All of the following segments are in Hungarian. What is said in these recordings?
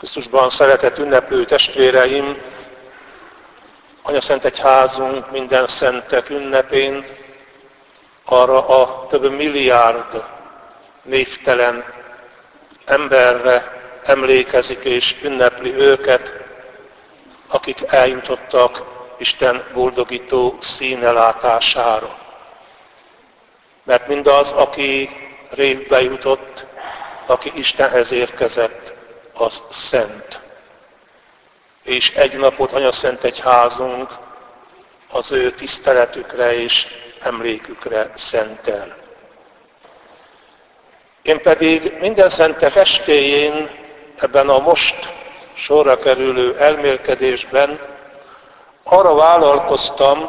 Krisztusban szeretett ünneplő testvéreim, Anyaszentegyházunk minden szentek ünnepén arra a több milliárd névtelen emberre emlékezik és ünnepli őket, akik eljutottak Isten boldogító színe látására. Mert mindaz, aki révbe jutott, aki Istenhez érkezett, az szent. És egy napot Anyaszentegyházunk az ő tiszteletükre és emlékükre szentel. Én pedig minden szentek estéjén ebben a most sorra kerülő elmélkedésben arra vállalkoztam,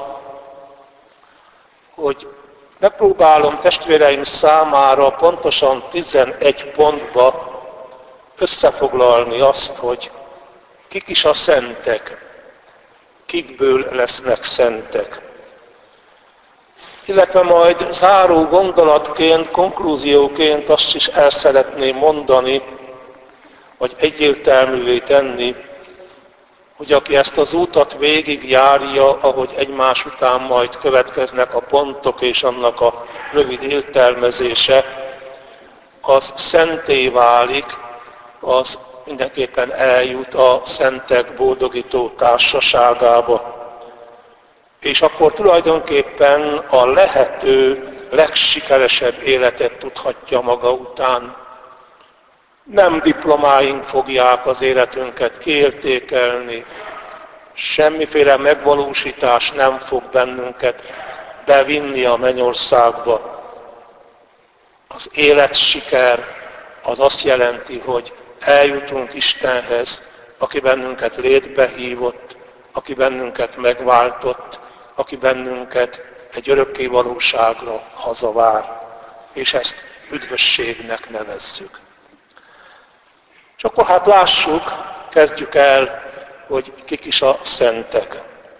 hogy megpróbálom testvéreim számára pontosan 11 pontba összefoglalni azt, hogy kik is a szentek, kikből lesznek szentek. Illetve majd záró gondolatként, konklúzióként azt is el szeretném mondani, vagy egyértelművé tenni, hogy aki ezt az útat végigjárja, ahogy egymás után majd következnek a pontok és annak a rövid értelmezése, az szenté válik, az mindenképpen eljut a szentek boldogító társaságába. És akkor tulajdonképpen a lehető legsikeresebb életet tudhatja maga után. Nem diplomáink fogják az életünket kiértékelni, semmiféle megvalósítás nem fog bennünket bevinni a mennyországba. Az életsiker az azt jelenti, hogy eljutunk Istenhez, aki bennünket létbe hívott, aki bennünket megváltott, aki bennünket egy örökké valóságra hazavár, és ezt üdvösségnek nevezzük. És akkor hát lássuk, kezdjük el, hogy kik is a szentek.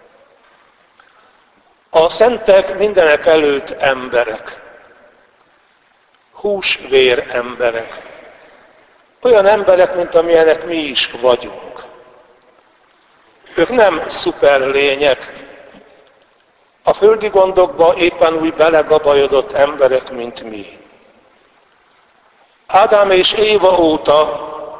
A szentek mindenek előtt emberek, hús-vér emberek. Olyan emberek, mint amilyenek mi is vagyunk. Ők nem szuperlények, a földi gondokba éppen úgy belegabajodott emberek, mint mi. Ádám és Éva óta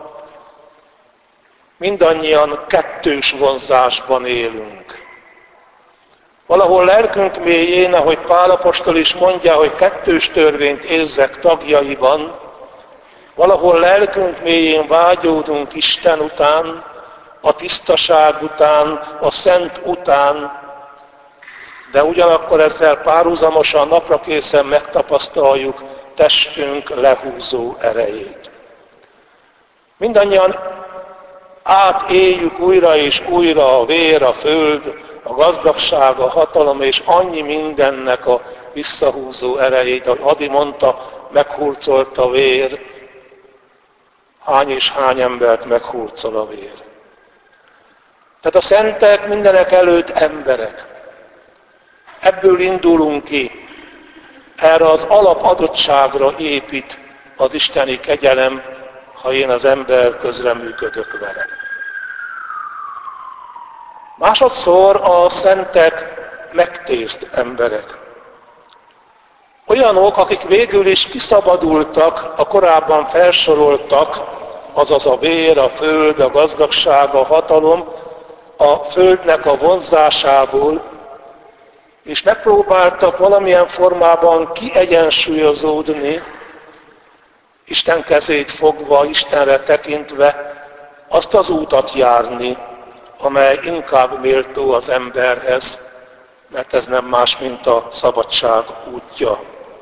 mindannyian kettős vonzásban élünk. Valahol lelkünk mélyén, ahogy Pál apostol is mondja, hogy kettős törvényt érzek tagjaiban, valahol lelkünk mélyén vágyódunk Isten után, a tisztaság után, a szent után, de ugyanakkor ezzel párhuzamosan naprakészen megtapasztaljuk testünk lehúzó erejét. Mindannyian átéljük újra és újra a vér, a föld, a gazdagság, a hatalom és annyi mindennek a visszahúzó erejét, ahogy Adi mondta, meghurcolt a vér, hány és hány embert meghurcol a vér. Tehát a szentek mindenek előtt emberek. Ebből indulunk ki. Erre az alapadottságra épít az isteni kegyelem, ha én az ember közreműködök vele. Másodszor a szentek megtért emberek. Olyanok, akik végül is kiszabadultak a korábban felsoroltak, azaz a vér, a föld, a gazdagság, a hatalom, a földnek a vonzásából, és megpróbáltak valamilyen formában kiegyensúlyozódni, Isten kezét fogva, Istenre tekintve, azt az útat járni, amely inkább méltó az emberhez, mert ez nem más, mint a szabadság útja.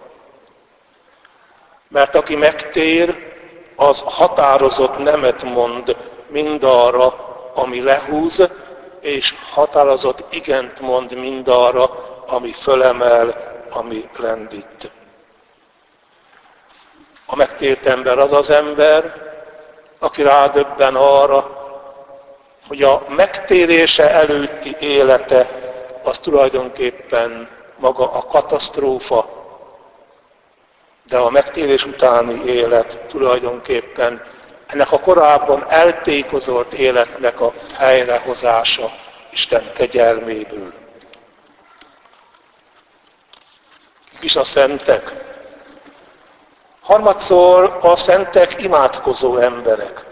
Mert aki megtér, az határozott nemet mond mindarra, ami lehúz, és határozott igent mond mindarra, ami fölemel, ami lendít. A megtért ember az az ember, aki rádöbben arra, hogy a megtérése előtti élete az tulajdonképpen maga a katasztrófa, de a megtérés utáni élet tulajdonképpen ennek a korábban eltékozolt életnek a helyrehozása Isten kegyelméből. Kis a szentek. Harmadszor a szentek imádkozó emberek.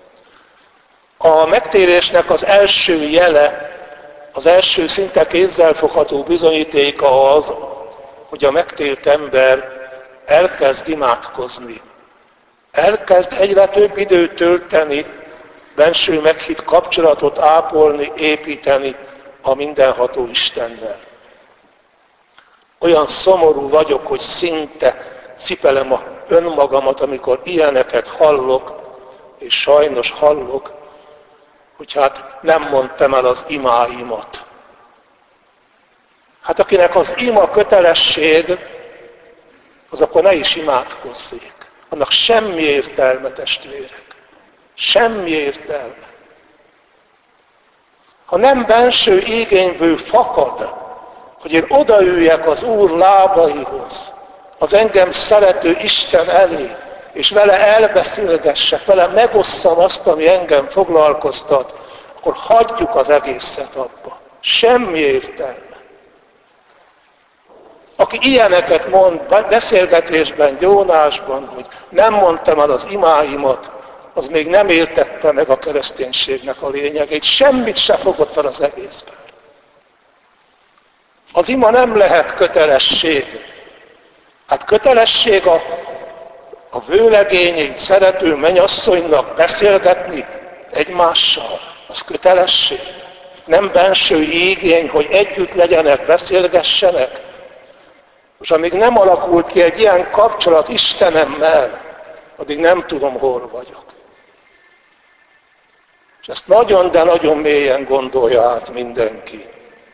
A megtérésnek az első jele, az első szinte kézzelfogható bizonyítéka az, hogy a megtért ember elkezd imádkozni. Elkezd egyre több időt tölteni, benső meghitt kapcsolatot ápolni, építeni a mindenható Istennel. Olyan szomorú vagyok, hogy szinte cipelem a önmagamat, amikor ilyeneket hallok, és sajnos hallok, hogy hát nem mondtam el az imáimat. Hát akinek az ima kötelesség, az akkor ne is imádkozzék. Annak semmi értelme, testvérek. Semmi értelme. Ha nem benső igényből fakad, hogy én odaüljek az Úr lábaihoz, az engem szerető Isten elé, és vele elbeszélgessek, vele megosszam azt, ami engem foglalkoztat, akkor hagyjuk az egészet abba. Semmi értelme. Aki ilyeneket mond beszélgetésben, gyónásban, hogy nem mondtam el az imáimat, az még nem értette meg a kereszténységnek a lényegét. Semmit se fogott fel az egészben. Az ima nem lehet kötelesség. Hát kötelesség a vőlegényét szerető mennyasszonynak beszélgetni egymással. Az kötelesség. Nem benső igény, hogy együtt legyenek, beszélgessenek. És amíg nem alakult ki egy ilyen kapcsolat Istenemmel, addig nem tudom, hol vagyok. És ezt nagyon, de nagyon mélyen gondolja át mindenki.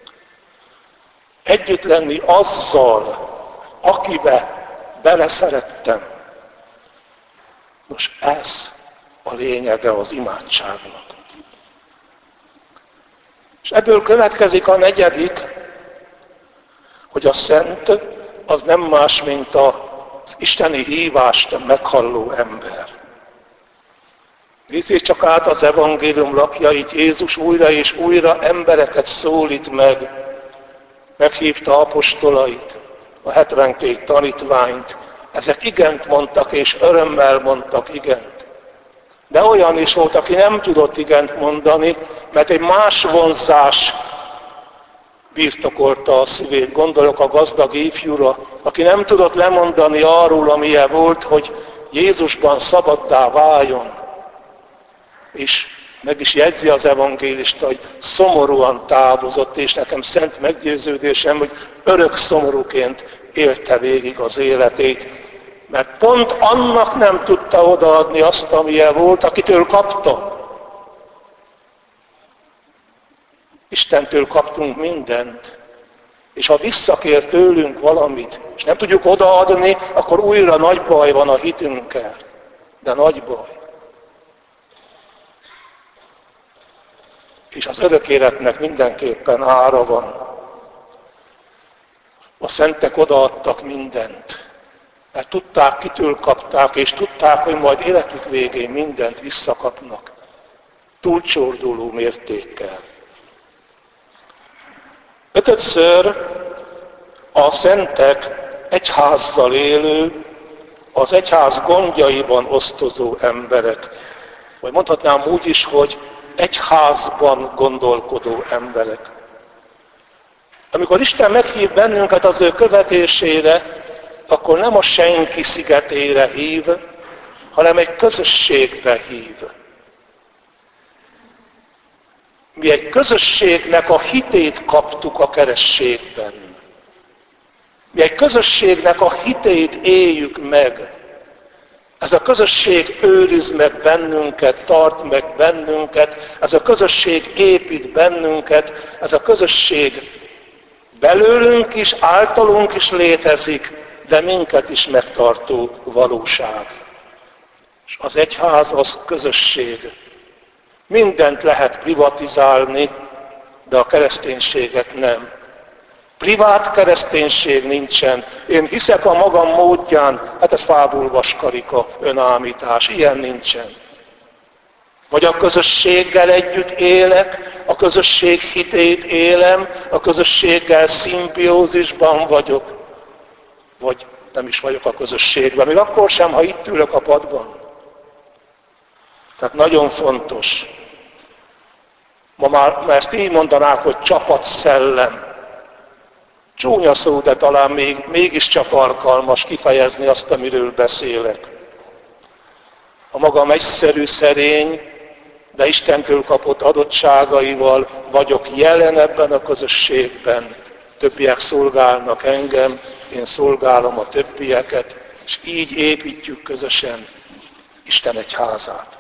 Együtt lenni azzal, akibe beleszerettem. Nos, ez a lényege az imádságnak. És ebből következik a negyedik, hogy a szent az nem más, mint az isteni hívást meghalló ember. Nézzék csak át az evangélium lapjait, Jézus újra és újra embereket szólít meg. Meghívta apostolait, a 72 tanítványt. Ezek igent mondtak, és örömmel mondtak igent. De olyan is volt, aki nem tudott igent mondani, mert egy más vonzás birtokolta a szívét. Gondolok a gazdag ifjúra, aki nem tudott lemondani arról, amilyen volt, hogy Jézusban szabaddá váljon. És meg is jegyzi az evangélista, hogy szomorúan távozott, és nekem szent meggyőződésem, hogy örök szomorúként élte végig az életét. Mert pont annak nem tudta odaadni azt, amilyen volt, akitől kapta. Istentől kaptunk mindent. És ha visszakér tőlünk valamit, és nem tudjuk odaadni, akkor újra nagy baj van a hitünkkel. De nagy baj. És az örök életnek mindenképpen ára van. A szentek odaadtak mindent. Mert tudták, kitől kapták, és tudták, hogy majd életük végén mindent visszakapnak. Túlcsorduló mértékkel. Ötödször a szentek egyházzal élő, az egyház gondjaiban osztozó emberek. Vagy mondhatnám úgy is, hogy egyházban gondolkodó emberek. Amikor Isten meghív bennünket az ő követésére, akkor nem a senki szigetére hív, hanem egy közösségbe hív. Mi egy közösségnek a hitét kaptuk a kerességben. Mi egy közösségnek a hitét éljük meg. Ez a közösség őriz meg bennünket, tart meg bennünket, ez a közösség épít bennünket, ez a közösség belőlünk is, általunk is létezik, de minket is megtartó valóság. És az egyház az közösség. Mindent lehet privatizálni, de a kereszténységet nem. Privát kereszténység nincsen. Én hiszek a magam módján, hát ez fából vaskarika, önállítás, ilyen nincsen. Vagy a közösséggel együtt élek, a közösség hitét élem, a közösséggel szimbiózisban vagyok, vagy nem is vagyok a közösségben, még akkor sem, ha itt ülök a padban. Tehát nagyon fontos. Ma már ezt így mondanák, hogy csapatszellem. Csúnya szó, de talán mégiscsak alkalmas kifejezni azt, amiről beszélek. A magam egyszerű, szerény, de Istentől kapott adottságaival vagyok jelen ebben a közösségben. Többiek szolgálnak engem, én szolgálom a többieket, és így építjük közösen Isten egyházát.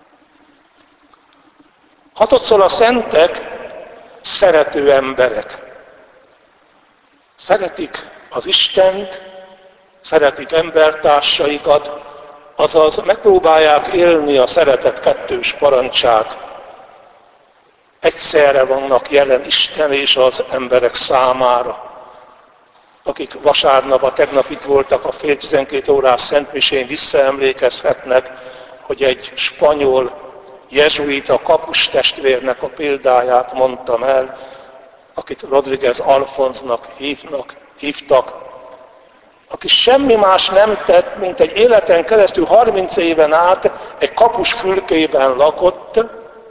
Hatodszor a szentek szerető emberek. Szeretik az Istent, szeretik embertársaikat, azaz megpróbálják élni a szeretet kettős parancsát. Egyszerre vannak jelen Isten és az emberek számára. Akik vasárnap, tegnap itt voltak a fél 12 órás szentmisén, visszaemlékezhetnek, hogy egy spanyol jezsuita kapustestvérnek a példáját mondtam el, akit Rodriguez Alfonznak hívtak, aki semmi más nem tett, mint egy életen keresztül 30 éven át egy kapus fülkében lakott,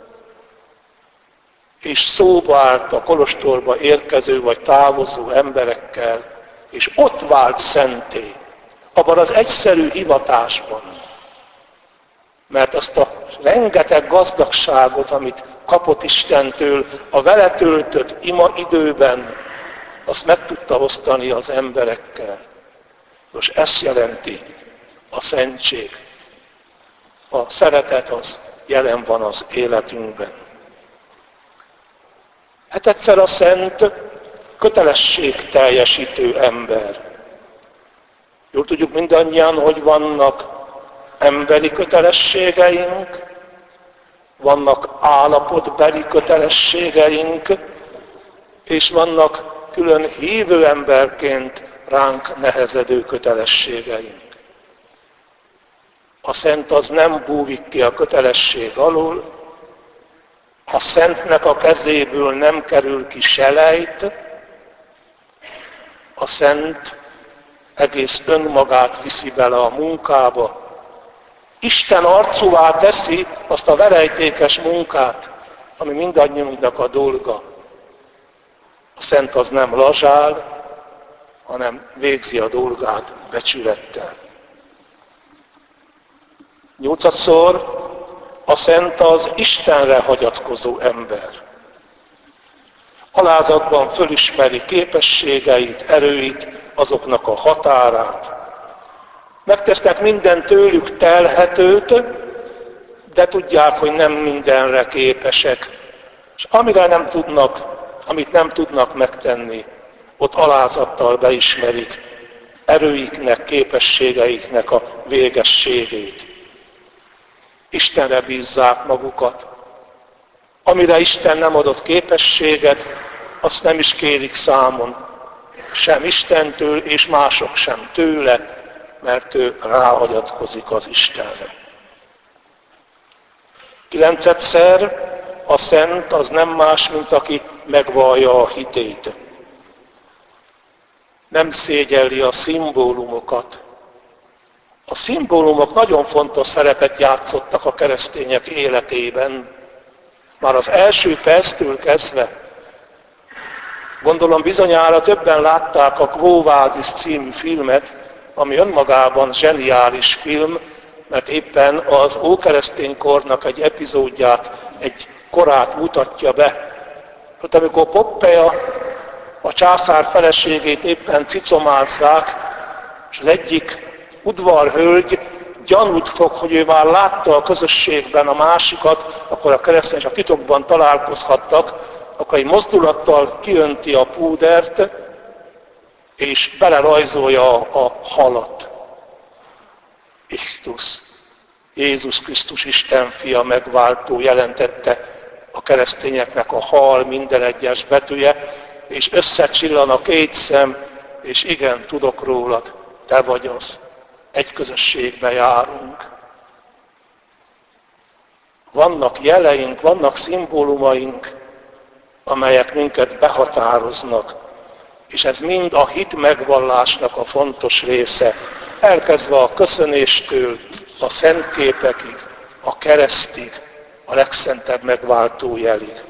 és szóba állt a kolostorba érkező vagy távozó emberekkel, és ott vált szenté, abban az egyszerű hivatásban. Mert azt a rengeteg gazdagságot, amit kapott Istentől a vele töltött ima időben, azt meg tudta osztani az emberekkel. Most ezt jelenti a szentség. A szeretet az jelen van az életünkben. Hát egyszer a szent kötelességteljesítő ember. Jól tudjuk mindannyian, hogy vannak emberi kötelességeink, vannak állapotbeli kötelességeink, és vannak külön hívő emberként ránk nehezedő kötelességeink. A szent az nem búvik ki a kötelesség alól, a szentnek a kezéből nem kerül ki selejt, a szent egész önmagát viszi bele a munkába, Isten arcúvá teszi azt a verejtékes munkát, ami mindannyiunknak a dolga. A szent az nem lazsál, hanem végzi a dolgát becsülettel. 8-szor a szent az Istenre hagyatkozó ember. Alázatban fölismeri képességeit, erőit, azoknak a határát. Megtesznek minden tőlük telhetőt, de tudják, hogy nem mindenre képesek. És amit nem tudnak megtenni, ott alázattal beismerik erőiknek, képességeiknek a végességét. Istenre bízzák magukat. Amire Isten nem adott képességet, azt nem is kérik számon. Sem Istentől, és mások sem tőle, mert ő ráhagyatkozik az Istenre. 9-szer a szent az nem más, mint aki megvallja a hitét. Nem szégyelli a szimbólumokat. A szimbólumok nagyon fontos szerepet játszottak a keresztények életében. Már az első perctől kezdve. Gondolom bizonyára többen látták a Quo Vadis című filmet, ami önmagában zseniális film, mert éppen az ókereszténykornak egy epizódját, egy korát mutatja be. Hogy amikor Poppeja a császár feleségét éppen cicomázzák, és az egyik udvarhölgy gyanút fog, hogy ő már látta a közösségben a másikat, akkor a keresztény csak titokban találkozhattak, akkor egy mozdulattal kiönti a púdert, és belerajzolja a halat. Ichtus, Jézus Krisztus Isten fia megváltó jelentette a keresztényeknek a hal minden egyes betűje, és összecsillan a két szem, és igen, tudok rólad, te vagy az. Egy közösségbe járunk. vannak jeleink, vannak szimbólumaink, amelyek minket behatároznak, és ez mind a hit megvallásnak a fontos része, elkezdve a köszönéstől, a szentképekig, a keresztig, a legszentebb megváltó jelig.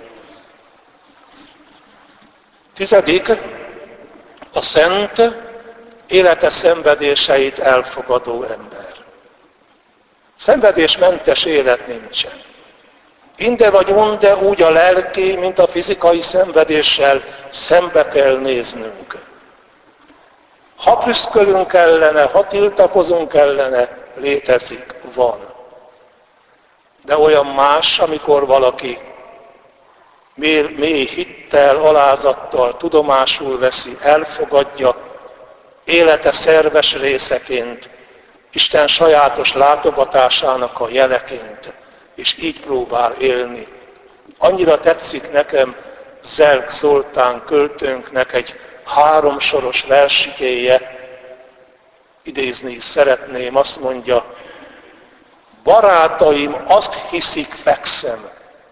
10. A szent, élete szenvedéseit elfogadó ember. Szenvedésmentes élet nincsen. Inde vagy onde úgy a lelki, mint a fizikai szenvedéssel szembe kell néznünk. Ha prüszkölünk ellene, ha tiltakozunk ellene, létezik, van. De olyan más, amikor valaki mély hittel, alázattal tudomásul veszi, elfogadja, élete szerves részeként, Isten sajátos látogatásának a jeleként, és így próbál élni. Annyira tetszik nekem Zelk Zoltán költőnknek egy 3 soros versikéje, idézni is szeretném, azt mondja: barátaim azt hiszik, fekszem,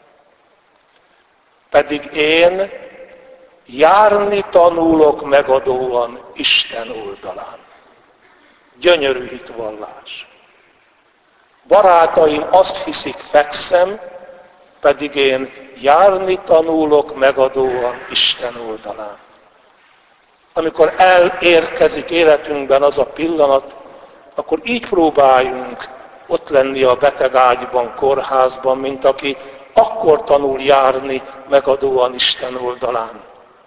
pedig én járni tanulok megadóan Isten oldalán. Gyönyörű hitvallás. Barátaim azt hiszik, fekszem, pedig én járni tanulok megadóan Isten oldalán. Amikor elérkezik életünkben az a pillanat, akkor így próbáljunk ott lenni a betegágyban, kórházban, mint aki akkor tanul járni megadóan Isten oldalán.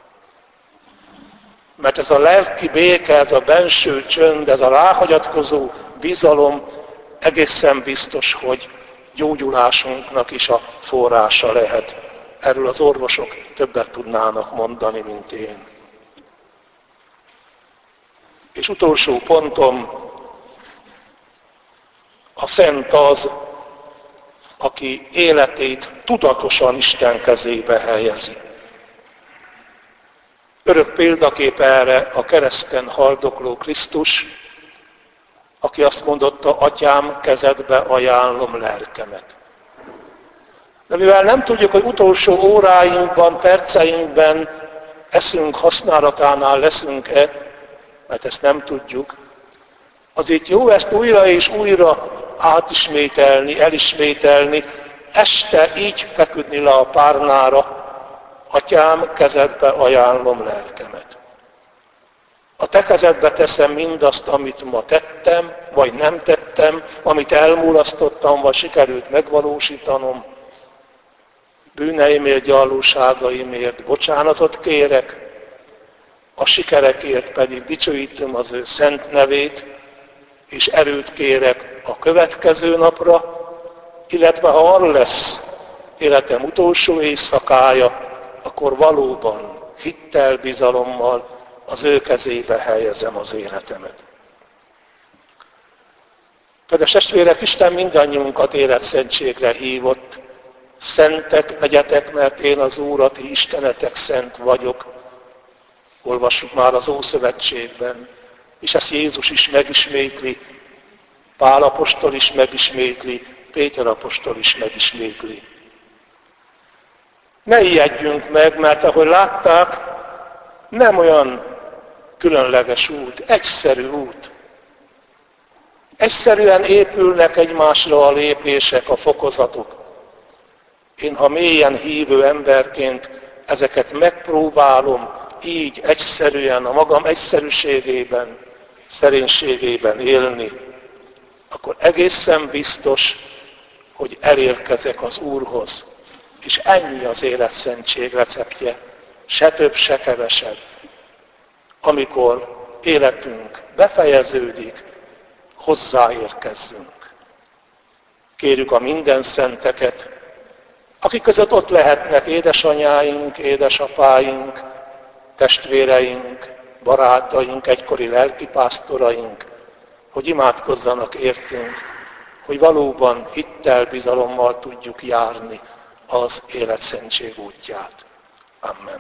Mert ez a lelki béke, ez a benső csönd, ez a ráhagyatkozó bizalom egészen biztos, hogy gyógyulásunknak is a forrása lehet. Erről az orvosok többet tudnának mondani, mint én. És utolsó pontom, a szent az, aki életét tudatosan Isten kezébe helyezi. Örök példakép erre a kereszten haldokló Krisztus, aki azt mondotta: Atyám, kezedbe ajánlom lelkemet. De mivel nem tudjuk, hogy utolsó óráinkban, perceinkben eszünk használatánál leszünk-e, mert ezt nem tudjuk, azért jó ezt újra és újra átismételni, elismételni, este így feküdni le a párnára: Atyám, kezedbe ajánlom lelkemet. A te kezedbe teszem mindazt, amit ma tettem, vagy nem tettem, amit elmulasztottam, vagy sikerült megvalósítanom. Bűneimért, gyarlóságaimért bocsánatot kérek, a sikerekért pedig dicsőítöm az ő szent nevét, és erőt kérek a következő napra, illetve ha arra lesz életem utolsó éjszakája, akkor valóban hittel, bizalommal az ő kezébe helyezem az életemet. Kedves testvérek, Isten mindannyiunkat életszentségre hívott. Szentek legyetek, mert én az Úr, a ti istenetek szent vagyok. Olvassuk már az Ószövetségben, és ezt Jézus is megismétli, Pál apostol is megismétli, Péter apostol is megismétli. Ne ijedjünk meg, mert ahogy látták, nem olyan különleges út, egyszerű út. Egyszerűen épülnek egymásra a lépések, a fokozatok. Én, ha mélyen hívő emberként ezeket megpróbálom így egyszerűen, a magam egyszerűségében, szerénységében élni, akkor egészen biztos, hogy elérkezek az Úrhoz. És ennyi az életszentség receptje, se több, se kevesebb. Amikor életünk befejeződik, hozzáérkezzünk. Kérjük a minden szenteket, akik között ott lehetnek édesanyáink, édesapáink, testvéreink, barátaink, egykori lelkipásztoraink, hogy imádkozzanak értünk, hogy valóban hittel, bizalommal tudjuk járni az életszentség útját. Amen.